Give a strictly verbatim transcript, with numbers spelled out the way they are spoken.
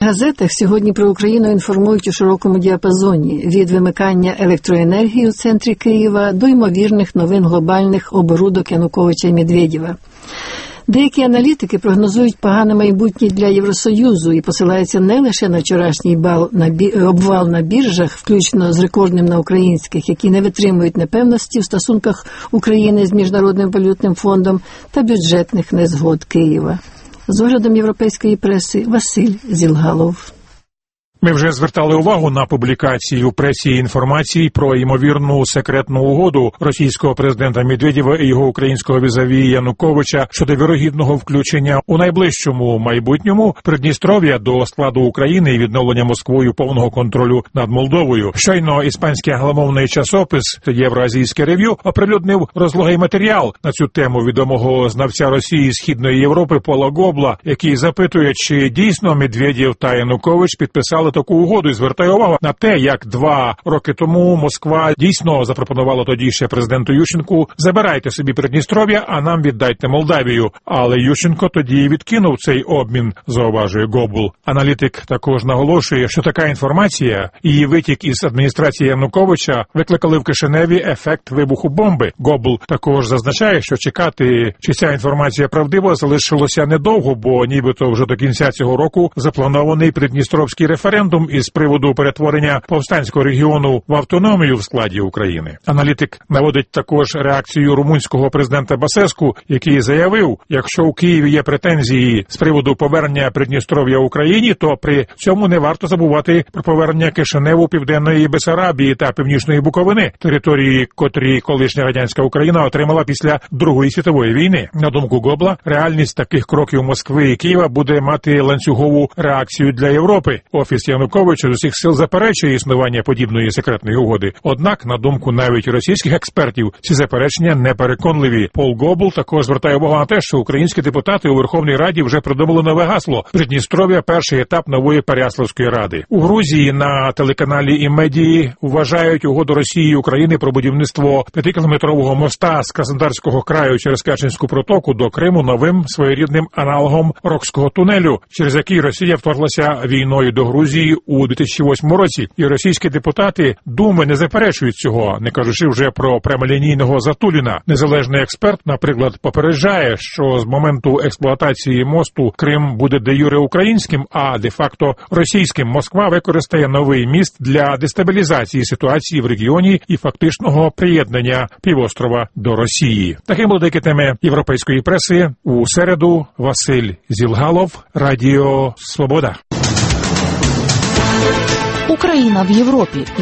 газетах сьогодні про Україну інформують у широкому діапазоні – від вимикання електроенергії у центрі Києва до ймовірних новин глобальних оборудок Януковича і Медведєва. Деякі аналітики прогнозують погане майбутнє для Євросоюзу і посилаються не лише на вчорашній бал на бі... обвал на біржах, включно з рекордним на українських, які не витримують непевності в стосунках України з Міжнародним валютним фондом та бюджетних незгод Києва. З оглядом європейської преси Василь Зілгалов. Ми вже звертали увагу на публікації у пресі інформації про ймовірну секретну угоду російського президента Медведєва і його українського візаві Януковича щодо вірогідного включення у найближчому майбутньому Придністров'я до складу України і відновлення Москвою повного контролю над Молдовою. Щойно іспанський англомовний часопис «Євроазійське рев'ю» оприлюднив розлогий матеріал на цю тему відомого знавця Росії Східної Європи Пола Гобла, який запитує, чи дійсно Медведєв та Янукович підписали таку угоду і звертає увагу на те, як два роки тому Москва дійсно запропонувала тоді ще президенту Ющенку: забирайте собі Придністров'я, а нам віддайте Молдавію. Але Ющенко тоді відкинув цей обмін, зауважує Гобл. Аналітик також наголошує, що така інформація і її витік із адміністрації Януковича викликали в Кишиневі ефект вибуху бомби. Гобл також зазначає, що чекати, чи ця інформація правдива, залишилося недовго, бо нібито вже до кінця цього року запланований Придністровський референдум із приводу перетворення повстанського регіону в автономію в складі України. Аналітик наводить також реакцію румунського президента Басеску, який заявив, якщо у Києві є претензії з приводу повернення Придністров'я Україні, то при цьому не варто забувати про повернення Кишиневу, Південної Бессарабії та Північної Буковини, території, котрі колишня радянська Україна отримала після Другої світової війни. На думку Гобла, реальність таких кроків Москви і Києва буде мати ланцюгову реакцію для Європи. Офіс Януковича з усіх сил заперечує існування подібної секретної угоди. Однак, на думку навіть російських експертів, ці заперечення непереконливі. Пол Гобл також звертає увагу на те, що українські депутати у Верховній Раді вже придумали нове гасло «Придністров'я – перший етап нової Переяславської ради». У Грузії на телеканалі «Імедії» вважають угоду Росії і України про будівництво п'ятикілометрового моста з Краснодарського краю через Керченську протоку до Криму новим своєрідним аналогом Рокського тунелю, через який Росія вторглася війною до Грузії у дві тисячі восьмому році. І російські депутати Думи не заперечують цього, не кажучи вже про прямолінійного Затуліна. Незалежний експерт, наприклад, попереджає, що з моменту експлуатації мосту Крим буде де-юре українським, а де-факто російським. Москва використає новий міст для дестабілізації ситуації в регіоні і фактичного приєднання півострова до Росії. Таким були деякі теми європейської преси. У середу Василь Зілгалов, Радіо Свобода. Україна в Європі.